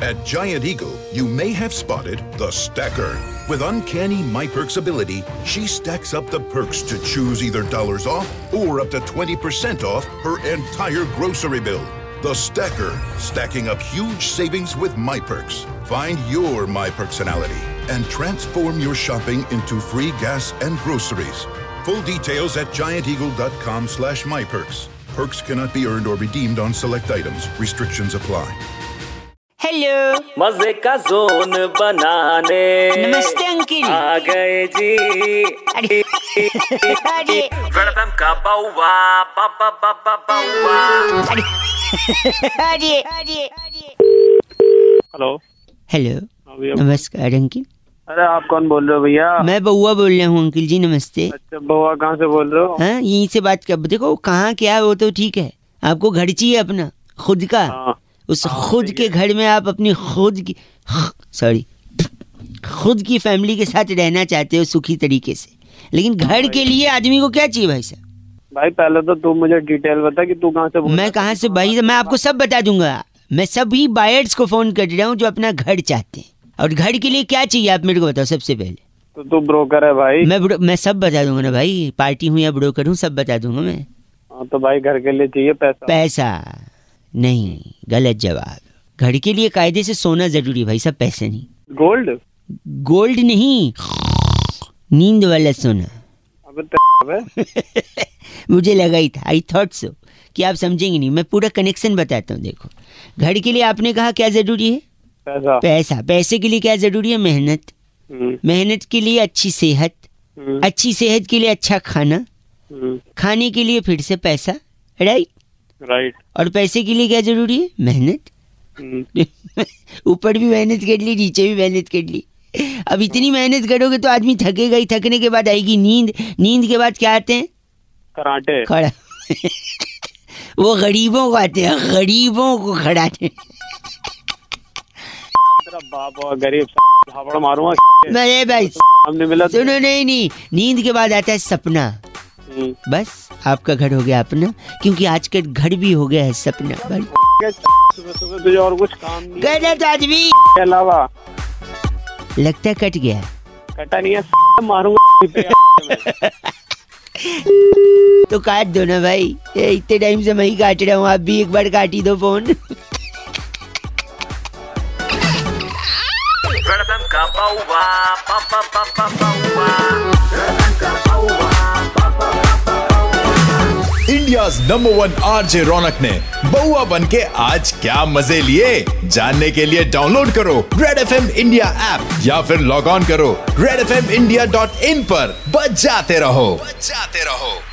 At Giant Eagle, you may have spotted the stacker. With uncanny MyPerks ability, she stacks up the perks to choose either dollars off or up to 20% off her entire grocery bill. The Stacker, stacking up huge savings with MyPerks. Find your My Personality and transform your shopping into free gas and groceries. Full details at gianteagle.com/myperks. Perks cannot be earned or redeemed on select items. Restrictions apply. Hello, मजे का zone बनाने नमस्ते uncle. आ गए जी। अरे welcome का बाउवा बाबा बाबा बाउवा। अरे हेलो हेलो, भैया। नमस्कार अंकिल। अरे आप कौन बोल रहे हो भैया? मैं बउआ बोल रहा हूँ अंकिल जी, नमस्ते। अच्छा बउआ, कहाँ से बोल रहे हो? हाँ, यहीं से बात कर। देखो कहाँ क्या है वो तो ठीक है, आपको घर चाहिए अपना खुद का। हाँ। उस खुद के घर में आप अपनी खुद की फैमिली के साथ रहना चाहते हो सुखी तरीके से, लेकिन घर के लिए आदमी को क्या चाहिए भाई साहब? भाई पहले तो तू मुझे डिटेल बता कि तू कहाँ से बोल रहा है। मैं कहाँ से भाई, मैं आपको सब बता दूंगा। मैं सभी बायर्स को फोन कर रहा हूँ जो अपना घर चाहते हैं, और घर के लिए क्या चाहिए आप मेरे को बताओ सबसे पहले। तो तू ब्रोकर है भाई? मैं सब बता दूंगा ना भाई, पार्टी हूँ या ब्रोकर हूँ, सब बता दूंगा मैं। हाँ तो भाई घर के लिए चाहिए पैसा? पैसा नहीं, गलत जवाब। घर के लिए कायदे से सोना जरूरी भाई साहब, पैसे नहीं। गोल्ड? गोल्ड नहीं, नींद वाला सोना। अबे मुझे लगा ही था, आई थॉट सो कि आप समझेंगे नहीं। मैं पूरा कनेक्शन बताता हूँ। देखो, घर के लिए आपने कहा क्या जरूरी है? पैसा। पैसा। पैसे के लिए क्या जरूरी है? मेहनत। मेहनत के लिए अच्छी सेहत। अच्छी सेहत के लिए अच्छा खाना। खाने के लिए फिर से पैसा। राइट। और पैसे के लिए क्या जरूरी है? मेहनत। ऊपर भी मेहनत कर ली, नीचे भी मेहनत कर ली। अब इतनी मेहनत करोगे तो आदमी थकेगा ही। थकने के बाद आएगी नींद। नींद के बाद क्या आते हैं? कराटे। खड़ा वो गरीबों को आते हैं, गरीबों को खड़ाते। तेरा बाप गरीब झापड़ मारूंगा। मेरे भाई हमने मिला। सुनो, नहीं, नींद के बाद आता है सपना। बस आपका घर हो गया अपना, क्योंकि आजकल घर भी हो गया है सपना। सुबह तुझे और कुछ काम नहीं? गलत आदमी के अलावा लगता है कट गया। कटा नहीं है, मारूंगा। तो काट दो ना भाई, इतने टाइम से मैं ही काट रहा हूँ, आप भी एक बार काट ही दो फोन। वेलकम का बाउवा बाबा बाबा Bauaa. India's number 1 RJ Raunak ने बउआ बन के आज क्या मजे लिए, जानने के लिए डाउनलोड करो रेड FM इंडिया ऐप या फिर लॉग ऑन करो redfmindia.in पर। बजाते रहो।